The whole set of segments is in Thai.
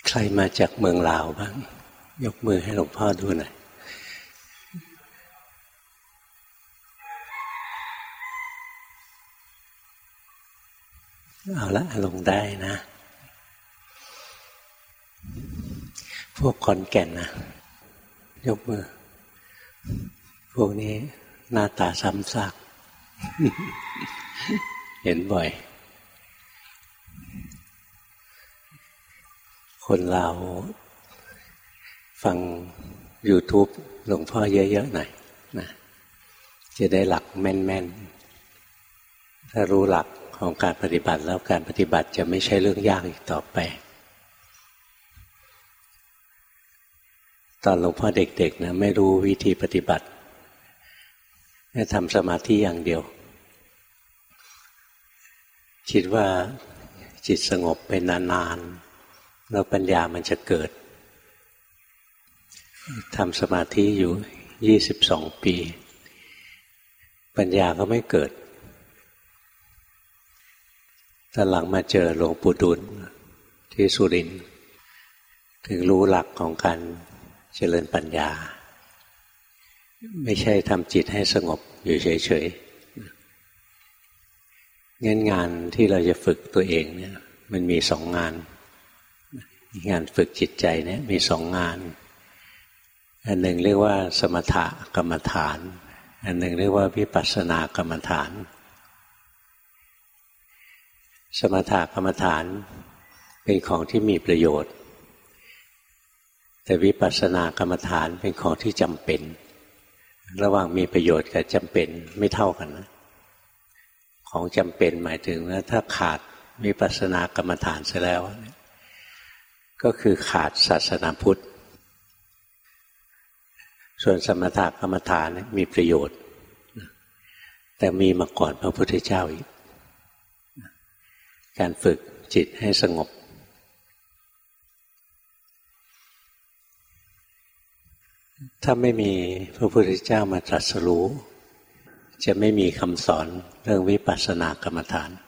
ใครมาจากเมืองลาวบ้างยกมือให้หลวงพ่อดูหน่อยเอาละลงได้นะพวกขอนแก่นนะยกมือพวกนี้หน้าตาซ้ำซาก เห็นบ่อยคนลาวฟัง YouTube หลวงพ่อเยอะๆหน่อยนะจะได้หลักแม่นๆถ้ารู้หลักของการปฏิบัติแล้วการปฏิบัติจะไม่ใช่เรื่องยากอีกต่อไปตอนหลวงพ่อเด็กๆนะไม่รู้วิธีปฏิบัติแค่ทำสมาธิอย่างเดียวคิดว่าจิตสงบเป็นนานๆแล้วปัญญามันจะเกิดทำสมาธิอยู่22 ปีปัญญาก็ไม่เกิดตอนหลังมาเจอหลวงปู่ดุลที่สุรินทร์ถึงรู้หลักของการเจริญปัญญาไม่ใช่ทำจิตให้สงบอยู่เฉยๆงั้นงานที่เราจะฝึกตัวเองเนี่ยมันมี2 งานงานฝึกจิตใจเนี่ยมี2 งานอันหนึ่งเรียกว่าสมถกรรมฐานอันหนึ่งเรียกว่าวิปัสสนากรรมฐานสมถกรรมฐานเป็นของที่มีประโยชน์แต่วิปัสสนากรรมฐานเป็นของที่จำเป็นระหว่างมีประโยชน์กับจำเป็นไม่เท่ากันนะของจำเป็นหมายถึงว่าถ้าขาดวิปัสสนากรรมฐานเสียแล้วก็คือขาดศาสนาพุทธส่วนสมถกรรมฐานมีประโยชน์แต่มีมาก่อนพระพุทธเจ้าอีกการฝึกจิตให้สงบถ้าไม่มีพระพุทธเจ้ามาตรัสรู้จะไม่มีคำสอนเรื่องวิปัสสนากรรมฐาน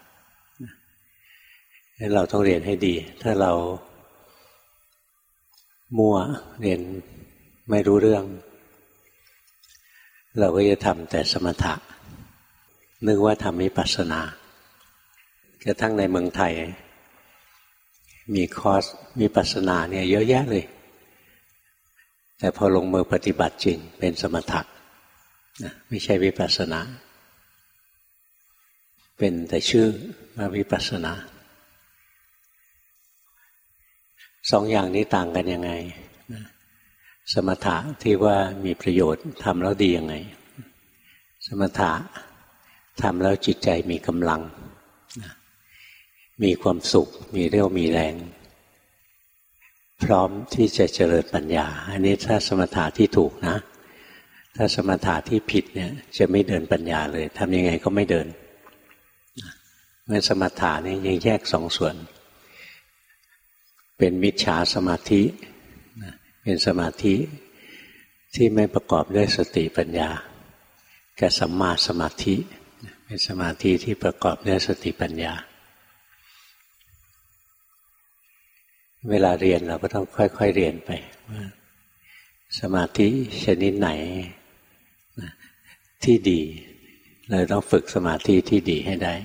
เราต้องเรียนให้ดีถ้าเรามั่วเรียนไม่รู้เรื่องเราก็จะทำแต่สมถะนึกว่าทำวิปัสสนากระทั่งในเมืองไทยมีคอร์สวิปัสสนาเนี่ยเยอะแยะเลยแต่พอลงมือปฏิบัติจริงเป็นสมถะไม่ใช่วิปัสสนาเป็นแต่ชื่อว่าวิปัสสนา2 อย่างนี้ต่างกันยังไงสมถะที่ว่ามีประโยชน์ทำแล้วดียังไงสมถะทำแล้วจิตใจมีกำลังมีความสุขมีเรี่ยวมีแรงพร้อมที่จะเจริญปัญญาอันนี้ถ้าสมถะที่ถูกนะถ้าสมถะที่ผิดเนี่ยจะไม่เดินปัญญาเลยทำยังไงก็ไม่เดินเมื่อสมถะนี่ยังแยก2 ส่วนเป็นมิจฉาสมาธิเป็นสมาธิที่ไม่ประกอบด้วยสติปัญญากับสัมมาสมาธิเป็นสมาธิที่ประกอบด้วยสติปัญญาเวลาเรียนเราก็ต้องค่อยๆเรียนไปว่าสมาธิชนิดไหนที่ดีเราต้องฝึกสมาธิที่ดีให้ได้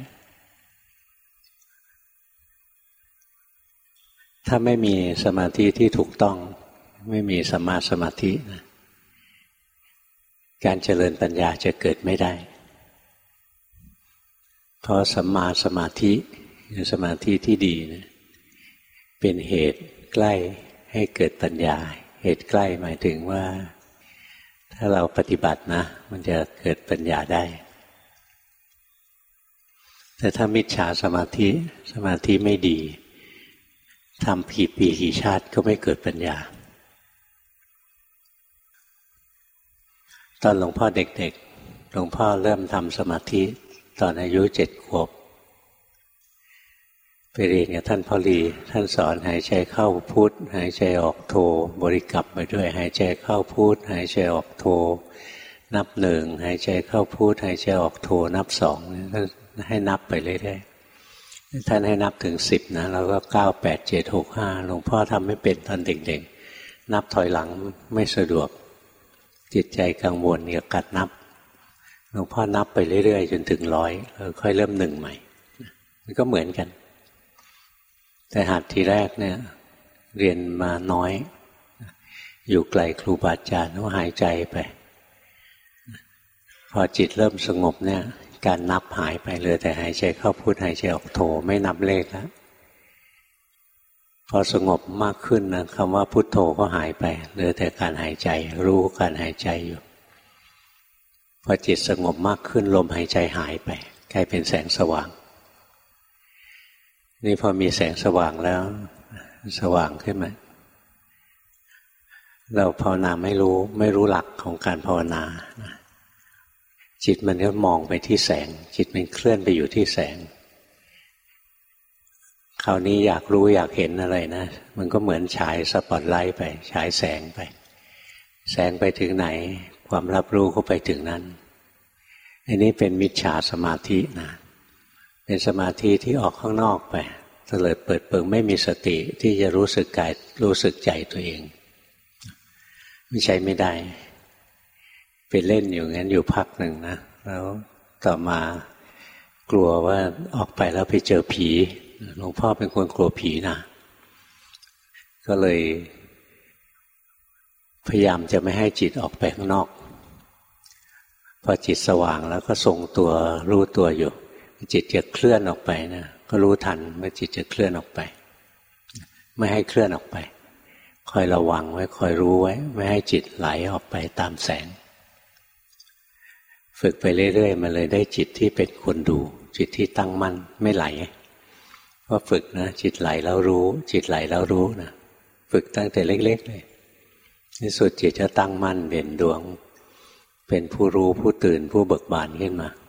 ถ้าไม่มีสมาธิที่ถูกต้องไม่มีสัมมาสมาธินะการเจริญปัญญาจะเกิดไม่ได้เพราะสัมมาสมาธิหรือสมาธิที่ดีนะเป็นเหตุใกล้ให้เกิดปัญญาเหตุใกล้หมายถึงว่าถ้าเราปฏิบัตินะมันจะเกิดปัญญาได้แต่ถ้ามิจฉาสมาธิไม่ดีทำกี่ปีกี่ชาติก็ไม่เกิดปัญญาตอนหลวงพ่อเด็กๆหลวงพ่อเริ่มทำสมาธิตอนอายุ7 ขวบไปเรียนกับท่านพ่อลีท่านสอนหายใจเข้าพุทหายใจออกโทบริกรรมไปด้วยหายใจเข้าพุทหายใจออกโทนับ1หายใจเข้าพุทหายใจออกโทนับ2ท่านให้นับไปเรื่อยท่านให้นับถึง10นะเราก็9 8 7 6 5หลวงพ่อทำไม่เป็นตอนเด็กๆนับถอยหลังไม่สะดวกจิตใจกังวลกับการนับหลวงพ่อนับไปเรื่อยๆจนถึง100แล้วค่อยเริ่ม1ใหม่มันก็เหมือนกันแต่หัดทีแรกเนี่ยเรียนมาน้อยอยู่ไกลครูบาอาจารย์ก็หายใจไปพอจิตเริ่มสงบเนี่ยการนับหายไปเลยแต่หายใจเข้าพุทหายใจออกโทไม่นับเลขแล้วพอสงบมากขึ้นนะคำว่าพุทโธก็หายไปเหลือแต่การหายใจรู้การหายใจอยู่พอจิตสงบมากขึ้นลมหายใจหายไปกลายเป็นแสงสว่างนี่พอมีแสงสว่างแล้วสว่างขึ้นมาเราภาวนาไม่รู้หลักของการภาวนาจิตมันก็มองไปที่แสงจิตมันเคลื่อนไปอยู่ที่แสงคราวนี้อยากรู้อยากเห็นอะไรนะมันก็เหมือนฉายสปอตไลท์ไปฉายแสงไปแสงไปถึงไหนความรับรู้ก็ไปถึงนั้นอันนี้เป็นมิจฉาสมาธินะเป็นสมาธิที่ออกข้างนอกไปเตลิดเปิดเปิงไม่มีสติที่จะรู้สึกกายรู้สึกใจตัวเองไม่ใช่ไม่ได้ไปเล่นอยู่งั้นอยู่พักหนึ่งนะแล้วต่อมากลัวว่าออกไปแล้วไปเจอผีหลวงพ่อเป็นคนกลัวผีนะก็เลยพยายามจะไม่ให้จิตออกไปข้างนอกพอจิตสว่างแล้วก็ทรงตัวรู้ตัวอยู่จิตจะเคลื่อนออกไปนะก็รู้ทันเมื่อจิตจะเคลื่อนออกไปไม่ให้เคลื่อนออกไปคอยระวังไว้คอยรู้ไว้ไม่ให้จิตไหลออกไปตามแสงฝึกไปเรื่อยๆมันเลยได้จิตที่เป็นคนดูจิตที่ตั้งมั่นไม่ไหลเพราะฝึกนะจิตไหลแล้วรู้จิตไหลแล้วรู้นะฝึกตั้งแต่เล็กๆเลยในสุดจิตจะตั้งมั่นเด่นดวงเป็นผู้รู้ผู้ตื่นผู้เบิกบานขึ้นมา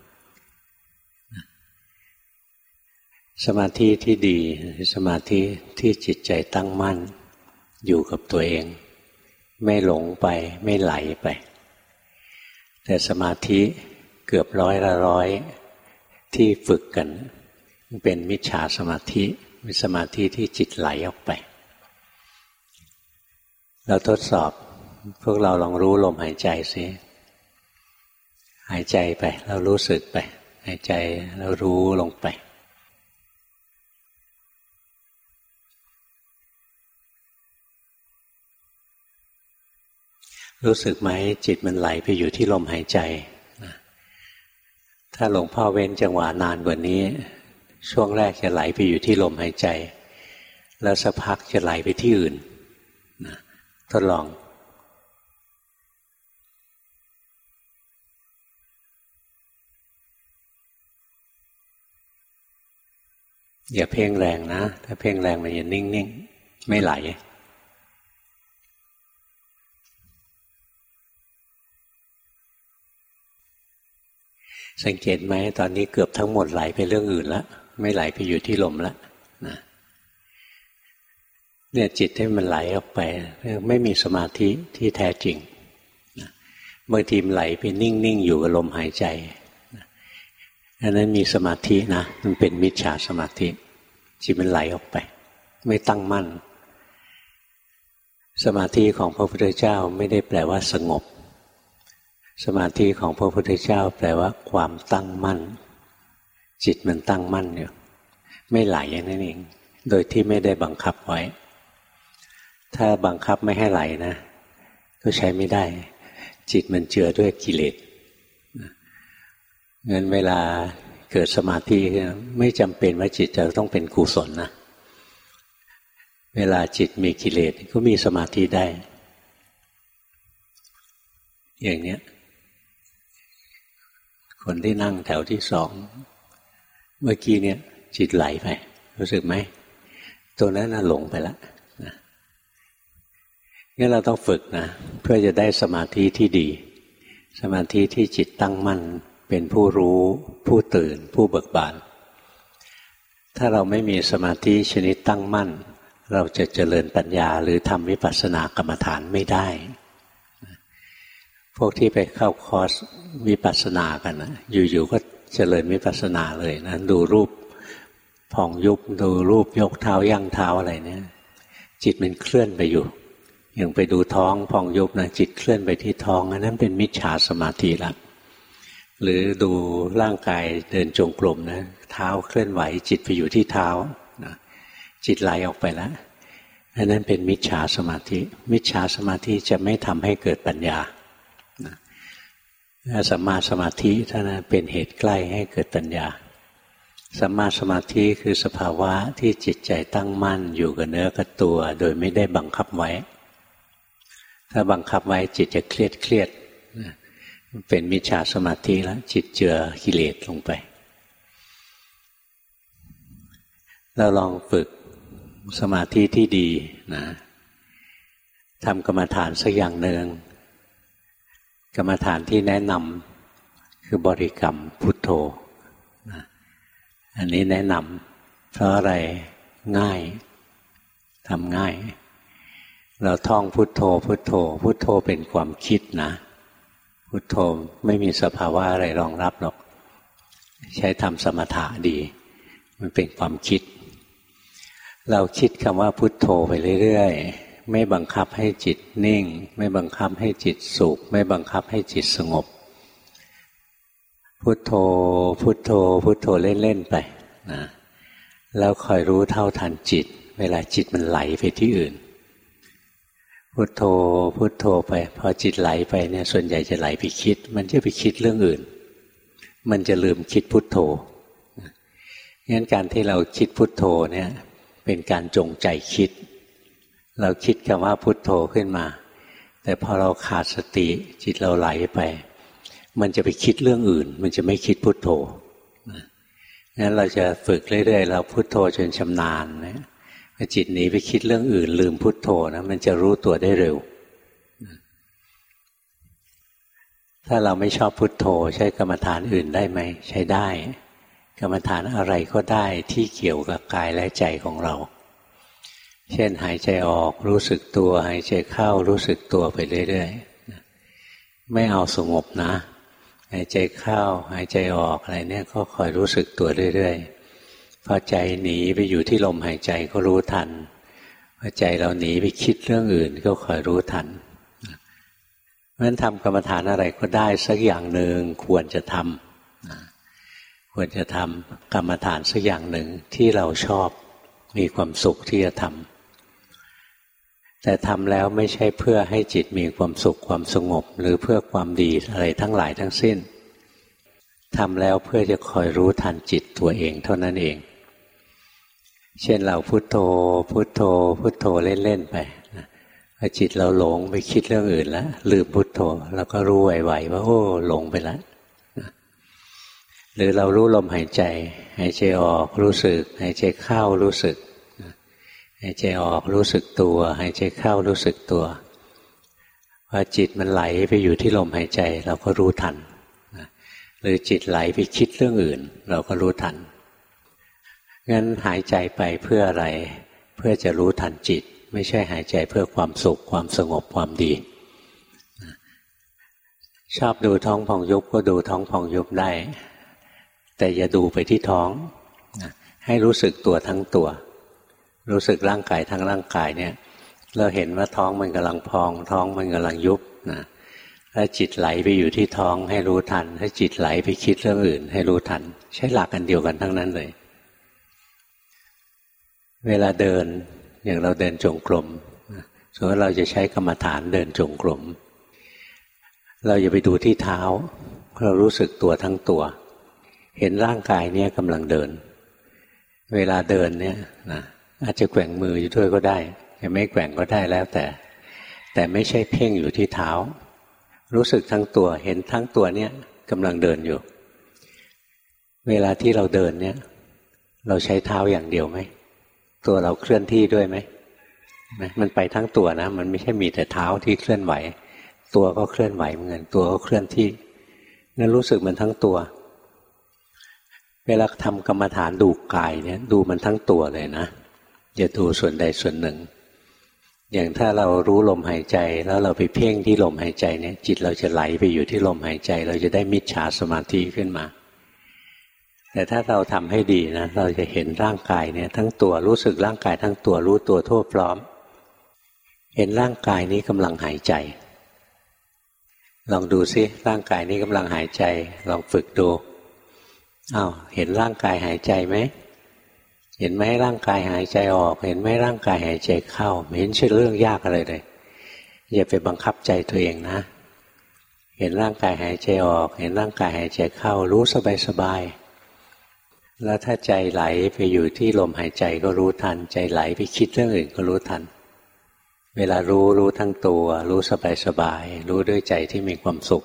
สมาธิที่ดีสมาธิที่จิตใจตั้งมั่นอยู่กับตัวเองไม่หลงไปไม่ไหลไปแต่สมาธิเกือบ100ที่ฝึกกันเป็นมิจฉาสมาธิเป็นสมาธิที่จิตไหลออกไปเราทดสอบพวกเราลองรู้ลมหายใจสิหายใจไปแล้วรู้สึกไปหายใจแล้วรู้ลงไปรู้สึกไหมจิตมันไหลไปอยู่ที่ลมหายใจถ้าหลวงพ่อเว้นจังหวะนานกว่านี้ช่วงแรกจะไหลไปอยู่ที่ลมหายใจแล้วสักพักจะไหลไปที่อื่นทดลองอย่าเพ่งแรงนะถ้าเพ่งแรงมันจะนิ่งๆไม่ไหลสังเกตไหมตอนนี้เกือบทั้งหมดไหลไปเรื่องอื่นแล้วไม่ไหลไปอยู่ที่ลมแล้วนะเนี่ยจิตที่มันไหลออกไปไม่มีสมาธิที่แท้จริงนะบางทีมันไหลไปนิ่งๆอยู่กับลมหายใจอันนั้นมีสมาธินะมันเป็นมิจฉาสมาธิจิตมันไหลออกไปไม่ตั้งมั่นสมาธิของพระพุทธเจ้าไม่ได้แปลว่าสงบสมาธิของพระพุทธเจ้าแปลว่าความตั้งมั่นจิตมันตั้งมั่นอยู่ไม่ไหลอย่างนั้นเองโดยที่ไม่ได้บังคับไว้ถ้าบังคับไม่ให้ไหลนะก็ใช้ไม่ได้จิตมันเจือด้วยกิเลสงั้นเวลาเกิดสมาธิไม่จำเป็นว่าจิตจะต้องเป็นกุศลนะเวลาจิตมีกิเลสก็มีสมาธิได้อย่างเนี้ยคนที่นั่งแถวที่2เมื่อกี้เนี่ยจิตไหลไปรู้สึกไหมตัวนั้นน่ะหลงไปแล้วนะงั้นเราต้องฝึกนะเพื่อจะได้สมาธิที่ดีสมาธิที่จิตตั้งมั่นเป็นผู้รู้ผู้ตื่นผู้เบิกบานถ้าเราไม่มีสมาธิชนิดตั้งมั่นเราจะเจริญปัญญาหรือทำวิปัสสนากรรมฐานไม่ได้พวกที่ไปเข้าคอร์สวิปัสสนากันนะอยู่ๆก็เจริญวิปัสสนาเลยนะดูรูปพองยุบดูรูปยกเท้าย่างเท้าอะไรเนี่ยจิตมันเคลื่อนไปอยู่อย่างไปดูท้องพองยุบนะจิตเคลื่อนไปที่ท้องอันนั้นเป็นมิจฉาสมาธิละหรือดูร่างกายเดินจงกรมนะเท้าเคลื่อนไหวจิตไปอยู่ที่เท้านะจิตไหลออกไปแล้วอันนั้นเป็นมิจฉาสมาธิมิจฉาสมาธิจะไม่ทำให้เกิดปัญญาสัมมาสมาธิเท่านั้นเป็นเหตุใกล้ให้เกิดปัญญาสัมมาสมาธิคือสภาวะที่จิตใจตั้งมั่นอยู่กับเนื้อกับตัวโดยไม่ได้บังคับไว้ถ้าบังคับไว้จิตจะเครียดเป็นมิจฉาสมาธิแล้วจิตเจือกิเลสลงไปเราลองฝึกสมาธิที่ดีนะทำกรรมฐานสักอย่างหนึ่งกรรมฐานที่แนะนำคือบริกรรมพุทโธนะอันนี้แนะนำเพราะอะไรง่ายทำง่ายเราท่องพุทโธพุทโธพุทโธเป็นความคิดนะพุทโธไม่มีสภาวะอะไรรองรับหรอกใช้ทำสมถะดีมันเป็นความคิดเราคิดคำว่าพุทโธไปเรื่อยๆไม่บังคับให้จิตนิ่งไม่บังคับให้จิตสุขไม่บังคับให้จิตสงบพุทโธพุทโธพุทโธเล่นๆไปนะแล้วคอยรู้เท่าทันจิตเวลาจิตมันไหลไปที่อื่นพุทโธพุทโธไปพอจิตไหลไปเนี่ยส่วนใหญ่จะไหลไปคิดมันจะไปคิดเรื่องอื่นมันจะลืมคิดพุทโธงั้นการที่เราคิดพุทโธเนี่ยเป็นการจงใจคิดเราคิดคำว่าพุทโธขึ้นมาแต่พอเราขาดสติจิตเราไหลไปมันจะไปคิดเรื่องอื่นมันจะไม่คิดพุทโธงั้นเราจะฝึกเรื่อยๆเราพุทโธจนชำนาญนะพอจิตหนีไปคิดเรื่องอื่นลืมพุทโธนะมันจะรู้ตัวได้เร็วถ้าเราไม่ชอบพุทโธใช้กรรมฐานอื่นได้ไหมใช้ได้กรรมฐานอะไรก็ได้ที่เกี่ยวกับกายและใจของเราเช่นหายใจออกรู้สึกตัวหายใจเข้ารู้สึกตัวไปเรื่อยๆไม่เอาสงบนะหายใจเข้าหายใจออกอะไรเนี่ยก็คอยรู้สึกตัวเรื่อยๆพอใจหนีไปอยู่ที่ลมหายใจก็รู้ทันพอใจเราหนีไปคิดเรื่องอื่นก็คอยรู้ทันเพราะฉะนั้นทำกรรมฐานอะไรก็ได้สักอย่างหนึ่งควรจะทำควรจะทำกรรมฐานสักอย่างหนึ่งที่เราชอบมีความสุขที่จะทำแต่ทำแล้วไม่ใช่เพื่อให้จิตมีความสุขความสงบหรือเพื่อความดีอะไรทั้งหลายทั้งสิ้นทำแล้วเพื่อจะคอยรู้ทันจิตตัวเองเท่านั้นเองเช่นเราพุทโธพุทโธพุทโธเล่นๆไปพอจิตเราหลงไปคิดเรื่องอื่นแล้วลืมพุทโธเราก็รู้ไวๆว่าโอ้หลงไปแล้วหรือเรารู้ลมหายใจหายใจออกรู้สึกหายใจเข้ารู้สึกหายใจออกรู้สึกตัวหายใจเข้ารู้สึกตัวพอจิตมันไหลไปอยู่ที่ลมหายใจเราก็รู้ทันหรือจิตไหลไปคิดเรื่องอื่นเราก็รู้ทันงั้นหายใจไปเพื่ออะไรเพื่อจะรู้ทันจิตไม่ใช่หายใจเพื่อความสุขความสงบความดีชอบดูท้องพองยุบก็ดูท้องพองยุบได้แต่อย่าดูไปที่ท้องให้รู้สึกตัวทั้งตัวรู้สึกร่างกายทั้งร่างกายเนี่ยเราเห็นว่าท้องมันกำลังพองท้องมันกำลังยุบนะถ้าจิตไหลไปอยู่ที่ท้องให้รู้ทันถ้าจิตไหลไปคิดเรื่องอื่นให้รู้ทันใช้หลักอันเดียวกันทั้งนั้นเลยเวลาเดินอย่างเราเดินจงกรมสมมติเราจะใช้กรรมฐานเดินจงกรมเราอย่าไปดูที่เท้าเรารู้สึกตัวทั้งตัวเห็นร่างกายเนี่ยกำลังเดินเวลาเดินเนี่ยนะอาจจะแกว่งมืออยู่ด้วยก็ได้จะไม่แกว่งก็ได้แล้วแต่ไม่ใช่เพ่งอยู่ที่เท้ารู้สึกทั้งตัวเห็นทั้งตัวเนี่ยกำลังเดินอยู่เวลาที่เราเดินเนี่ยเราใช้เท้าอย่างเดียวไหมตัวเราเคลื่อนที่ด้วยไหมมันไปทั้งตัวนะมันไม่ใช่มีแต่เท้าที่เคลื่อนไหวตัวก็เคลื่อนไหวเหมือนกันตัวก็เคลื่อนที่งั้นรู้สึกมันทั้งตัวเวลาทำกรรมฐานดูกายเนี่ยดูมันทั้งตัวเลยนะอย่าดูส่วนใดส่วนหนึ่งอย่างถ้าเรารู้ลมหายใจแล้วเราไปเพ่งที่ลมหายใจเนี่ยจิตเราจะไหลไปอยู่ที่ลมหายใจเราจะได้มิจฉาสมาธิขึ้นมาแต่ถ้าเราทำให้ดีนะเราจะเห็นร่างกายเนี่ยทั้งตัวรู้สึกร่างกายทั้งตัวรู้ตัวทั่วพร้อมเห็นร่างกายนี้กำลังหายใจลองดูซิร่างกายนี้กำลังหายใจลองฝึกดูอ้าวเห็นร่างกายหายใจไหมเห็นไหมร่างกายหายใจออกเห็นไหมร่างกายหายใจเข้าไม่เห็นใช่เรื่องยากอะไรเลยอย่าไปบังคับใจตัวเองนะเห็นร่างกายหายใจออกเห็นร่างกายหายใจเข้ารู้สบายๆแล้วถ้าใจไหลไปอยู่ที่ลมหายใจก็รู้ทันใจไหลไปคิดเรื่องอื่นก็รู้ทันเวลารู้ทั้งตัวรู้สบายๆรู้ด้วยใจที่มีความสุข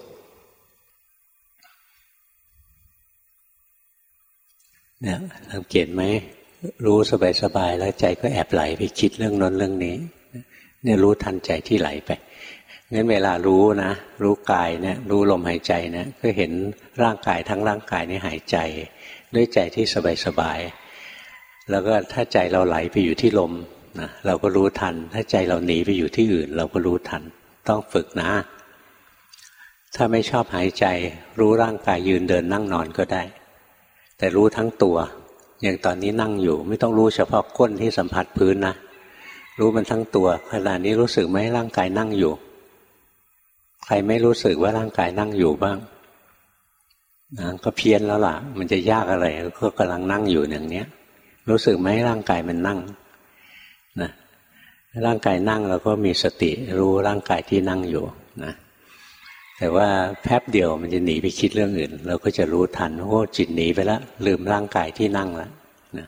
เนี่ยสังเกตไหมรู้สบายๆแล้วใจก็แอบไหลไปคิดเรื่องนั้นเรื่องนี้เนี่ยรู้ทันใจที่ไหลไปงั้นเวลารู้นะรู้กายเนี่ยรู้ลมหายใจเนี่ยก็เห็นร่างกายทั้งร่างกายนี่หายใจด้วยใจที่สบายๆแล้วก็ถ้าใจเราไหลไปอยู่ที่ลมนะเราก็รู้ทันถ้าใจเราหนีไปอยู่ที่อื่นเราก็รู้ทันต้องฝึกนะถ้าไม่ชอบหายใจรู้ร่างกายยืนเดินนั่งนอนก็ได้แต่รู้ทั้งตัวอย่างตอนนี้นั่งอยู่ไม่ต้องรู้เฉพาะก้นที่สัมผัสพื้นนะรู้มันทั้งตัวขณะนี้รู้สึกไหมร่างกายนั่งอยู่ใครไม่รู้สึกว่าร่างกายนั่งอยู่บ้างนะก็เพี้ยนแล้วล่ะมันจะยากอะไรก็กำลังนั่งอยู่อย่างเนี้ยรู้สึกไหมร่างกายมันนั่งนะร่างกายนั่งเราก็มีสติรู้ร่างกายที่นั่งอยู่นะแต่ว่าแป๊บเดียวมันจะหนีไปคิดเรื่องอื่นเราก็จะรู้ทันโอ้จิตหนีไปแล้วลืมร่างกายที่นั่งแล้วนะ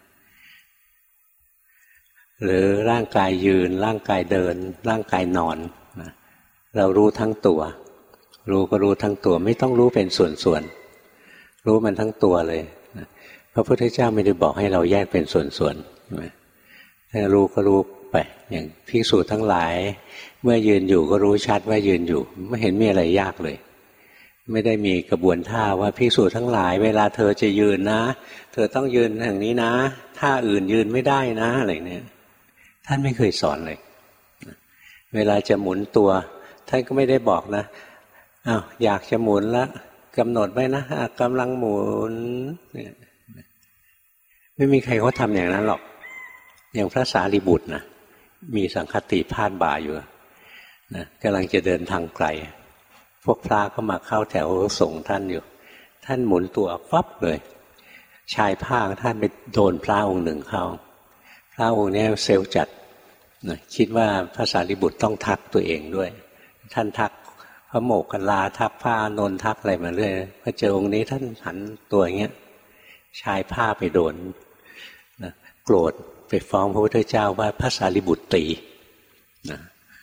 หรือร่างกายยืนร่างกายเดินร่างกายนอนนะเรารู้ทั้งตัวรู้ก็รู้ทั้งตัวไม่ต้องรู้เป็นส่วนๆรู้มันทั้งตัวเลยนะพระพุทธเจ้าไม่ได้บอกให้เราแยกเป็นส่วนๆนะถ้ารู้ก็รู้ไปอย่างภิกษุทั้งหลายเมื่อยืนอยู่ก็รู้ชัดว่ายืนอยู่ไม่เห็นมีอะไรยากเลยไม่ได้มีกระบวนท่าว่าภิกษุทั้งหลายเวลาเธอจะยืนนะเธอต้องยืนอย่างนี้นะท่าอื่นยืนไม่ได้นะอะไรเนี่ยท่านไม่เคยสอนเลยเวลาจะหมุนตัวท่านก็ไม่ได้บอกนะอ้าวอยากจะหมุนแล้วกำหนดไว้นะกำลังหมุนเนี่ยไม่มีใครเขาทำอย่างนั้นหรอกอย่างพระสารีบุตรนะมีสังฆติพาดบ่าอยู่นะกำลังจะเดินทางไกลพวกพระก็มาเข้าแถวส่งท่านอยู่ท่านหมุนตัวฟับเลยชายผ้าท่านไปโดนพระองค์หนึ่งเข้าพระองค์นี้เซลล์จัดนะคิดว่าพระสารีบุตรต้องทักตัวเองด้วยท่านทักพระโมคคัลลาทักพระอานนท์ทักอะไรมาเรื่อยพอเจอองค์นี้ท่านหันตัวอย่างเงี้ยชายผ้าไปโดนนะโกรธไปฟ้องพระพุทธเจ้าว่าพระสารีบุตรตีนะ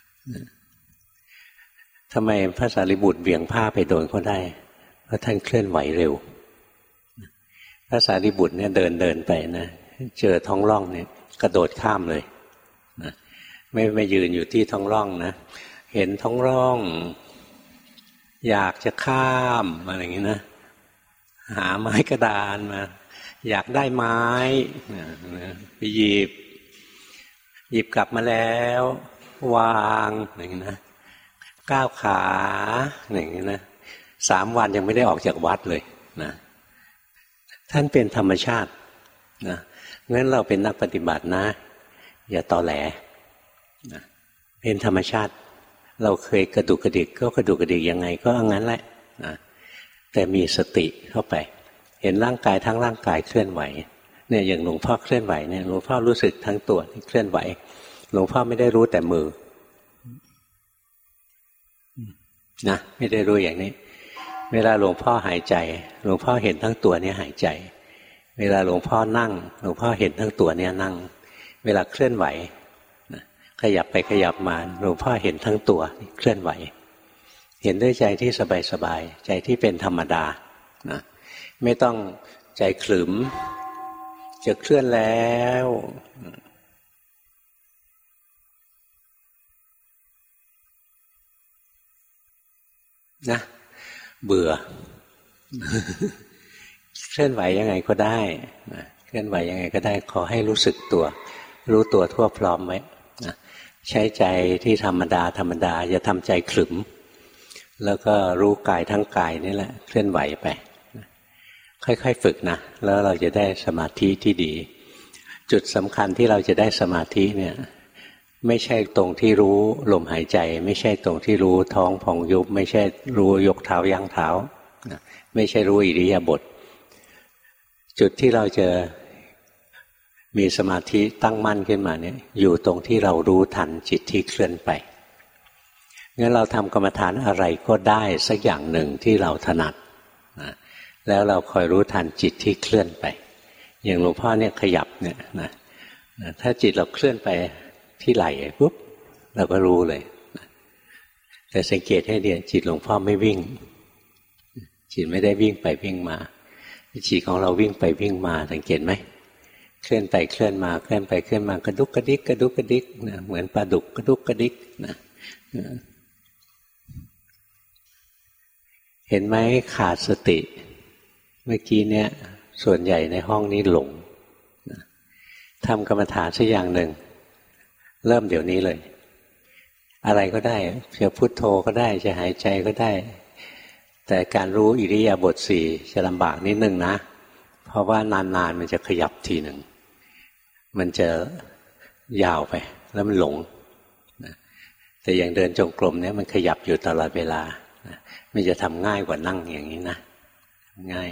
ทำไมพระสารีบุตรเบี่ยงผ้าไปโดนเขาได้เพราะท่านเคลื่อนไหวเร็วพระสารีบุตรเนี่ยเดินไปนะเจอท้องร่องเนี่ยกระโดดข้ามเลยนะไม่ยืนอยู่ที่ท้องร่องนะเห็นท้องร่องอยากจะข้ามอะไรอย่างนี้นะหาไม้กระดานมาอยากได้ไม้ไปหยิบกลับมาแล้ววางอย่างนี้นะก้าวขาอย่างนี้นะ3 วันยังไม่ได้ออกจากวัดเลยนะท่านเป็นธรรมชาตินะงั้นเราเป็นนักปฏิบัตินะอย่าตอแหลนะเป็นธรรมชาติเราเคยกระดุกกระดิกก็กระดุกกระดิกยังไงก็เอางั้นแหละนะแต่มีสติเข้าไปเห็นร่างกายทั้งร่างกายเคลื่อนไหวเนี่ยอย่างหลวงพ่อเคลื่อนไหวเนี่ยหลวงพ่อรู้สึกทั้งตัวที่เคลื่อนไหวหลวงพ่อไม่ได้รู้แต่มือนะไม่ได้รู้อย่างนี้เวลาหลวงพ่อหายใจหลวงพ่อเห็นทั้งตัวเนี่ยหายใจเวลาหลวงพ่อนั่งหลวงพ่อเห็นทั้งตัวเนี่ยนั่งเวลาเคลื่อนไหวนะขยับไปขยับมาหลวงพ่อเห็นทั้งตัวเคลื่อนไหวเห็นด้วยใจที่สบายๆใจที่เป็นธรรมดานะไม่ต้องใจขรึมจะเคลื่อนแล้วนะเบื่อ เคลื่อนไหวยังไงก็ได้นะเคลื่อนไหวยังไงก็ได้ขอให้รู้สึกตัวรู้ตัวทั่วพร้อมไว้นะใช้ใจที่ธรรมดาอย่าทำใจขรึมแล้วก็รู้กายทั้งกายนี่แหละเคลื่อนไหวไปนะค่อยๆฝึกนะแล้วเราจะได้สมาธิที่ดีจุดสำคัญที่เราจะได้สมาธิเนี่ยไม่ใช่ตรงที่รู้ลมหายใจไม่ใช่ตรงที่รู้ท้องพองยุบไม่ใช่รู้ยกเท้าย่างเท้าไม่ใช่รู้อิริยาบถจุดที่เราจะมีสมาธิตั้งมั่นขึ้นมาเนี่ยอยู่ตรงที่เรารู้ทันจิตที่เคลื่อนไปงั้นเราทำกรรมฐานอะไรก็ได้สักอย่างหนึ่งที่เราถนัดนะแล้วเราคอยรู้ทันจิตที่เคลื่อนไปอย่างหลวงพ่อเนี่ยขยับเนี่ยนะถ้าจิตเราเคลื่อนไปที่ไหล่ปุ๊บเราก็รู้เลยนะแต่สังเกตให้ดีจิตหลวงพ่อไม่วิ่งจิตไม่ได้วิ่งไปวิ่งมาจิตของเราวิ่งไปวิ่งมาสังเกตไหมเคลื่อนไปเคลื่อนมาเคลื่อนไปเคลื่อนมากระดุกกระดิกกระดุกกระดิกนะเหมือนปลาดุกกระดุกกระดิกนะเห็นไหมขาดสติเมื่อกี้เนี่ยส่วนใหญ่ในห้องนี้หลงทำกรรมฐานสักอย่างหนึ่งเริ่มเดี๋ยวนี้เลยอะไรก็ได้จะพุทโธก็ได้จะหายใจก็ได้แต่การรู้อิริยาบถสี่จะลำบากนิดนึงนะเพราะว่านานๆมันจะขยับทีหนึ่งมันจะยาวไปแล้วมันหลงแต่อย่างเดินจงกรมเนี่ยมันขยับอยู่ตลอดเวลามันจะทำง่ายกว่านั่งอย่างนี้นะง่าย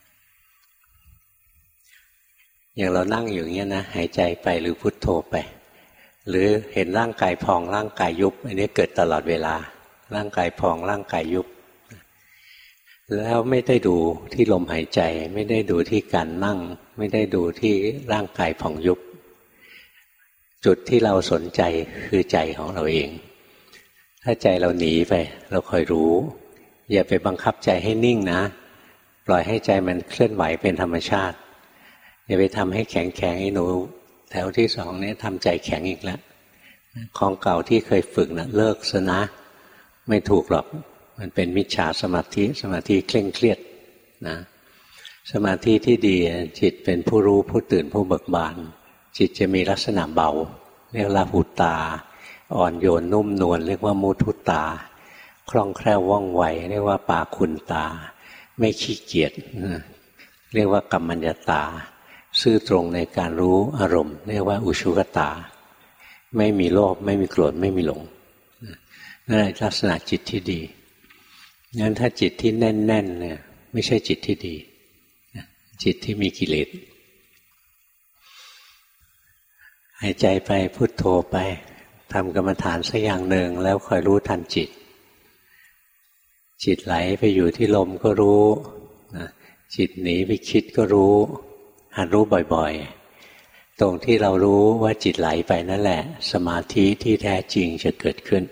อย่างเรานั่งอยู่อย่างนี้นะหายใจไปหรือพุทโธไปหรือเห็นร่างกายพองร่างกายยุบอันนี้เกิดตลอดเวลาร่างกายพองร่างกายยุบแล้วไม่ได้ดูที่ลมหายใจไม่ได้ดูที่การนั่งไม่ได้ดูที่ร่างกายพองยุบจุดที่เราสนใจคือใจของเราเองถ้าใจเราหนีไปเราคอยรู้อย่าไปบังคับใจให้นิ่งนะปล่อยให้ใจมันเคลื่อนไหวเป็นธรรมชาติอย่าไปทำให้แข็งแข็งไอ้หนูแถวที่สองนี้ทำใจแข็งอีกแล้วของเก่าที่เคยฝึกนะเลิกซะนะไม่ถูกหรอกมันเป็นมิจฉาสมาธิสมาธิเคร่งเครียดนะสมาธิที่ดีจิตเป็นผู้รู้ผู้ตื่นผู้เบิกบานจิตจะมีลักษณะเบาเรียกลาหุตาอ่อนโยนนุ่มนวลเรียกว่ามุทุตาคล่องแคล่วว่องไวเรียกว่าปาคุณตาไม่ขี้เกียจเรียกว่ากัมมัญญตาซื่อตรงในการรู้อารมณ์เรียกว่าอุชุกตาไม่มีโลภไม่มีโกรธไม่มีหลงนั่นแหละลักษณะจิตที่ดีงั้นถ้าจิตที่แน่นๆเนี่ยไม่ใช่จิตที่ดีจิตที่มีกิเลสหายใจไปพุทโธไปทำกรรมฐานสักอย่างหนึ่งแล้วคอยรู้ทันจิตจิตไหลไปอยู่ที่ลมก็รู้จิตหนีไปคิดก็รู้หัดรู้บ่อยๆตรงที่เรารู้ว่าจิตไหลไปนั่นแหละสมาธิที่แท้จริงจะเกิดขึ้น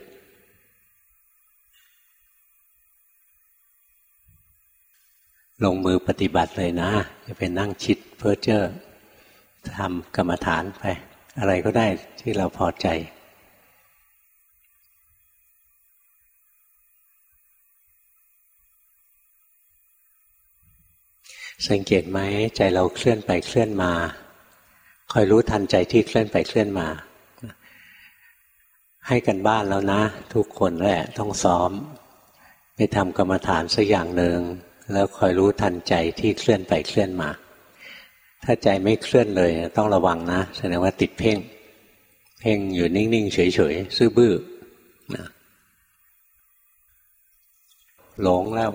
ลงมือปฏิบัติเลยนะอย่าไปนั่งคิดเพ้อเจ้อทำกรรมฐานไปอะไรก็ได้ที่เราพอใจสังเกตไหมใจเราเคลื่อนไปเคลื่อนมาคอยรู้ทันใจที่เคลื่อนไปเคลื่อนมาให้กันบ้านแล้วนะทุกคนแหละต้องซ้อมไปทำกรรมฐานสักอย่างหนึ่งแล้วคอยรู้ทันใจที่เคลื่อนไปเคลื่อนมาถ้าใจไม่เคลื่อนเลยต้องระวังนะแสดงว่าติดเพ่งเพ่งอยู่นิ่งๆเฉยๆซื่อบื้อนะหลงแล้ว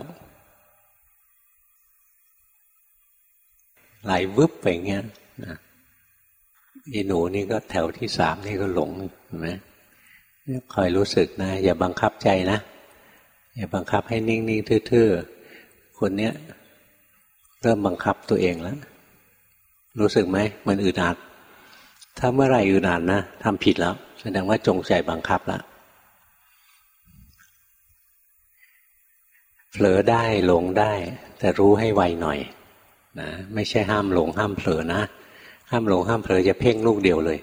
ไหลวึบไปเงี้ยนะอีหนูนี่ก็แถวที่สามนี่ก็หลงเห็นไหมคอยรู้สึกนะอย่าบังคับใจนะอย่าบังคับให้นิ่งๆทื่อๆคนเนี้ยเริ่มบังคับตัวเองแล้วรู้สึกไหมมันอึดอัดถ้าเมื่อไหร่อึดอัดนะทำผิดแล้วแสดงว่าจงใจบังคับแล้วเผลอได้หลงได้แต่รู้ให้ไวหน่อยนะไม่ใช่ห้ามหลงห้ามเผลอนะห้ามหลงห้ามเผลอจะเพ่งลูกเดียวเลย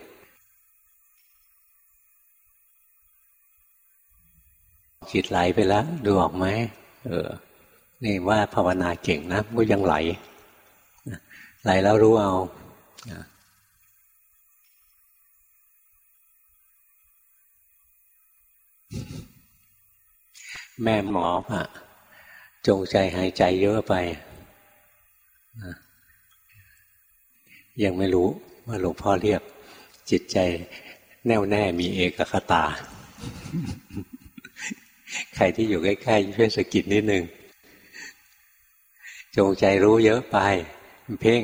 จิตไหลไปแล้วดูออกไหมนี่ว่าภาวนาเก่งนะก็ยังไหลไหลแล้วรู้เอาแม่หมอจงใจหายใจเยอะไปยังไม่รู้ว่าหลวงพ่อเรียกจิตใจแน่วแน่มีเอกคตา ใครที่อยู่ใกล้ๆช่วยสะกิดนิดนึงจงใจรู้เยอะไปเพ่ง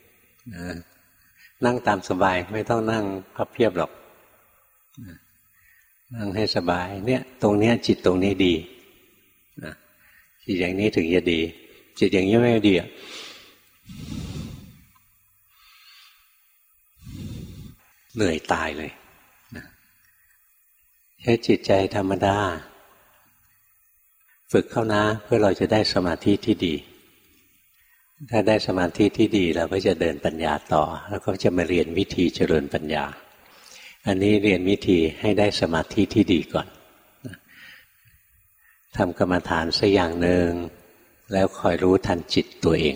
นั่งตามสบายไม่ต้องนั่งพับเพียบหรอกนั่งให้สบายเนี่ยตรงเนี้ยจิตตรงนี้ดีจิตอย่างนี้ถึงจะดีจิตอย่างนี้ไม่ดีเหนื่อยตายเลยใช้จิตใจธรรมดาฝึกเข้านะเพื่อเราจะได้สมาธิที่ดีถ้าได้สมาธิที่ดีเราก็จะเดินปัญญาต่อแล้วก็จะมาเรียนวิธีเจริญปัญญาอันนี้เรียนวิธีให้ได้สมาธิที่ดีก่อนทำกรรมฐานสักอย่างหนึ่งแล้วคอยรู้ทันจิตตัวเอง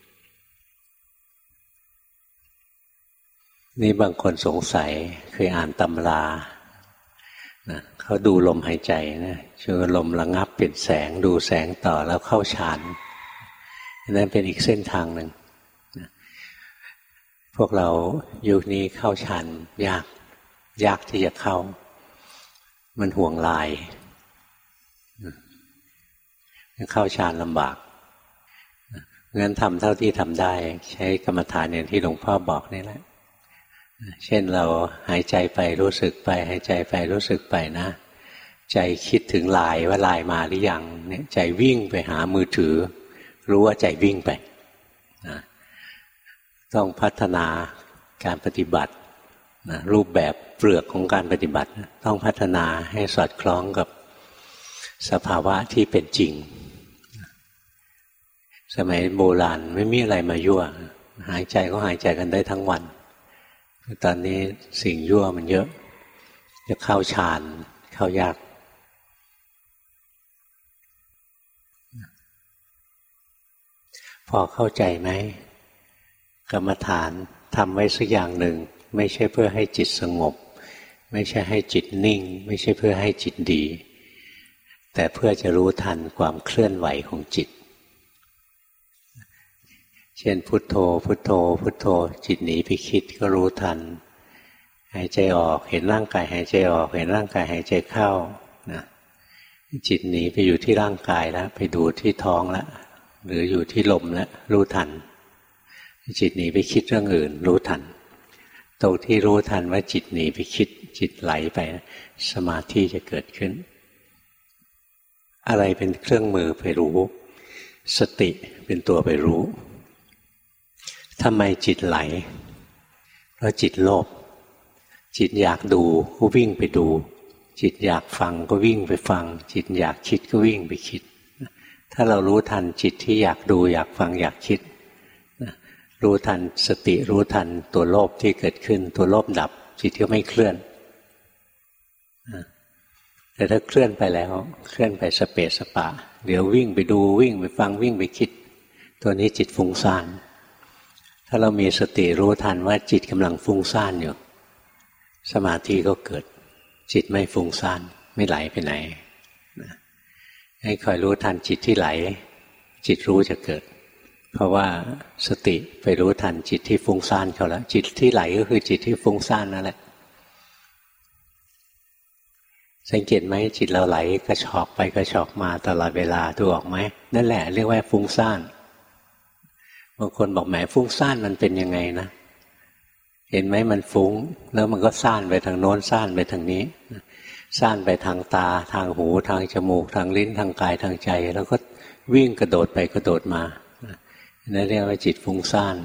นี่บางคนสงสัยเคยอ่านตำราเขาดูลมหายใจนะช่วยลมระงับเป็นแสงดูแสงต่อแล้วเข้าฌานนั่นเป็นอีกเส้นทางหนึ่งพวกเรายุคนี้เข้าฌานยากที่จะเข้ามันห่วงลายเข้าฌานลำบากงั้นทำเท่าที่ทำได้ใช้กรรมฐานอย่างที่หลวงพ่อบอกนี่แหละเช่นเราหายใจไปรู้สึกไปหายใจไปรู้สึกไปนะใจคิดถึงลายว่าลายมาหรือยังเนี่ยใจวิ่งไปหามือถือรู้ว่าใจวิ่งไปนะต้องพัฒนาการปฏิบัตินะรูปแบบเปลือกของการปฏิบัติต้องพัฒนาให้สอดคล้องกับสภาวะที่เป็นจริงสมัยโบราณไม่มีอะไรมายั่วหายใจก็หายใจกันได้ทั้งวันตอนนี้สิ่งยั่วมันเยอะจะเข้าฌานเข้ายากพอเข้าใจไหมกรรมฐานทำไว้สักอย่างหนึ่งไม่ใช่เพื่อให้จิตสงบไม่ใช่ให้จิตนิ่งไม่ใช่เพื่อให้จิตดีแต่เพื่อจะรู้ทันความเคลื่อนไหวของจิตเช่นพุทโธพุทโธพุทโธจิตหนีไปคิดก็รู้ทันหายใจออกเห็นร่างกายหายใจออกเห็นร่างกายหายใจเข้านะจิตหนีไปอยู่ที่ร่างกายแล้วไปดูที่ท้องแล้วหรืออยู่ที่ลมแล้วรู้ทันจิตหนีไปคิดเรื่องอื่นรู้ทันตรงที่รู้ทันว่าจิตหนีไปคิดจิตไหลไปสมาธิจะเกิดขึ้นอะไรเป็นเครื่องมือไปรู้สติเป็นตัวไปรู้ทำไมจิตไหลเพราะจิตโลภจิตอยากดูก็วิ่งไปดูจิตอยากฟังก็วิ่งไปฟังจิตอยากคิดก็วิ่งไปคิดถ้าเรารู้ทันจิตที่อยากดูอยากฟังอยากคิดรู้ทันสติรู้ทันตัวโลภที่เกิดขึ้นตัวโลภดับจิตก็ไม่เคลื่อนแต่ถ้าเคลื่อนไปแล้วเคลื่อนไปสเปะสปะเดี๋ยววิ่งไปดูวิ่งไปฟังวิ่งไปคิดตัวนี้จิตฟุ้งซ่านถ้าเรามีสติรู้ทันว่าจิตกำลังฟุ้งซ่านอยู่สมาธิก็เกิดจิตไม่ฟุ้งซ่านไม่ไหลไปไหนให้คอยรู้ทันจิตที่ไหลจิตรู้จะเกิดเพราะว่าสติไปรู้ทันจิตที่ฟุ้งซ่านเขาแล้วจิตที่ไหลก็คือจิตที่ฟุ้งซ่านนั่นแหละสังเกตไหมจิตเราไหลกระชอกไปกระชอกมาตลอดเวลาดูออกไหมนั่นแหละเรียกว่าฟุ้งซ่านบางคนบอกแหมฟุ้งซ่านมันเป็นยังไงนะเห็นไหมมันฟุ้งแล้วมันก็ซ่านไปทางโน้นซ่านไปทางนี้ซ่านไปทางตาทางหูทางจมูกทางลิ้นทางกายทางใจแล้วก็วิ่งกระโดดไปกระโดดมานั่นเรียกว่าจิตฟุ้งซ่าน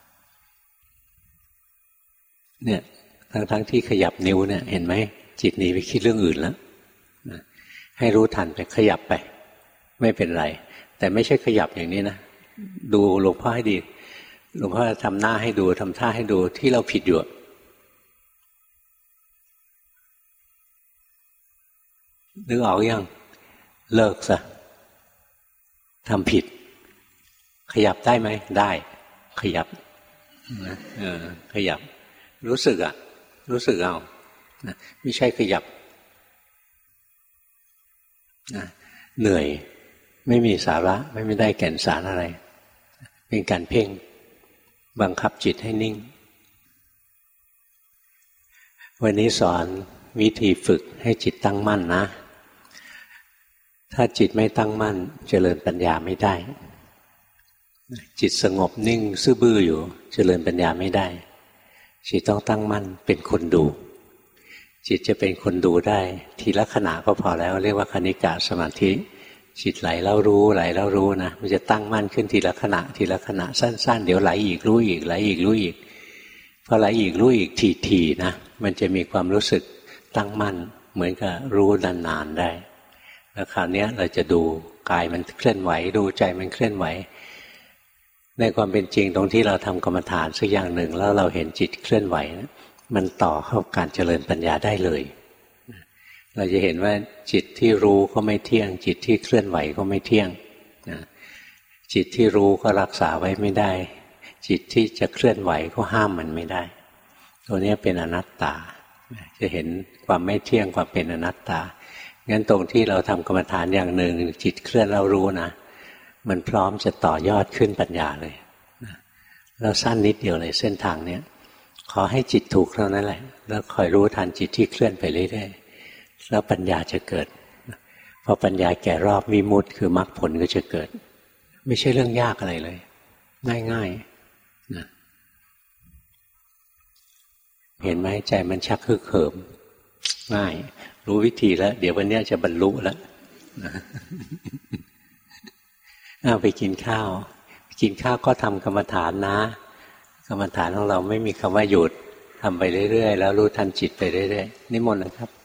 เนี่ยทั้งที่ขยับนิ้วเนี่ยเห็นไหมจิตหนีไปคิดเรื่องอื่นแล้วให้รู้ทันไปขยับไปไม่เป็นไรแต่ไม่ใช่ขยับอย่างนี้นะดูหลวงพ่อให้ดีหลวงพ่อทำหน้าให้ดูทำท่าให้ดูที่เราผิดอยู่นึกออกยังเลิกซะทำผิดขยับได้ไหมได้ขยับขยับรู้สึกอ่ะรู้สึกเอาไม่ใช่ขยับเหนื่อยไม่มีสาระไม่ได้แก่นสารอะไรเป็นการเพ่งบังคับจิตให้นิ่งวันนี้สอนวิธีฝึกให้จิตตั้งมั่นนะถ้าจิตไม่ตั้งมั่นเจริญปัญญาไม่ได้จิตสงบนิ่งซื่อบื้ออยู่เจริญปัญญาไม่ได้จิตต้องตั้งมั่นเป็นคนดูจิตจะเป็นคนดูได้ทีละขณะก็พอแล้วเรียกว่าคณิกะสมาธิจิตไหลแล้วรู้ไหลแล้วรู้นะมันจะตั้งมั่นขึ้นทีละขณะทีละขณะสั้นๆเดี๋ยวไหลอีกรู้อีกไหลอีกรู้อีกพอไหลอีกรู้อีกทีๆนะมันจะมีความรู้สึกตั้งมั่นเหมือนกับรู้นานๆได้แล้วคราวนี้เราจะดูกายมันเคลื่อนไหวดูใจมันเคลื่อนไหวในความเป็นจริงตรงที่เราทำกรรมฐานสักอย่างหนึ่งแล้วเราเห็นจิตเคลื่อนไหวนะมันต่อเข้าการเจริญปัญญาได้เลยเราจะเห็นว่าจิตที่รู้ก็ไม่เที่ยงจิตที่เคลื่อนไหวก็ไม่เที่ยงจิตที่รู้ก็รักษาไว้ไม่ได้จิตที่จะเคลื่อนไหวก็ห้ามมันไม่ได้ตัวนี้เป็นอนัตตาจะเห็นความไม่เที่ยงความเป็นอนัตตางั้นตรงที่เราทำกรรมฐานอย่างหนึ่งจิตเคลื่อนแล้วรู้นะมันพร้อมจะต่อยอดขึ้นปัญญาเลยแล้วสั้นนิดเดียวเลยเส้นทางนี้ขอให้จิตถูกเท่านั้นแหละแล้วคอยรู้ทันจิตที่เคลื่อนไปเรื่อยๆแล้วปัญญาจะเกิดพอปัญญาแก่รอบวิมุตติคือมรรคผลก็จะเกิดไม่ใช่เรื่องยากอะไรเลยง่ายๆนะเห็นไหมใจมันชักฮึกเหิมง่ายรู้วิธีแล้วเดี๋ยววันนี้จะบรรลุแล้วไปกินข้าวก็ทำกรรมฐานนะกรรมฐานของเราไม่มีคำว่าหยุดทำไปเรื่อยๆแล้วรู้ทันจิตไปเรื่อยๆนิมนต์นะครับ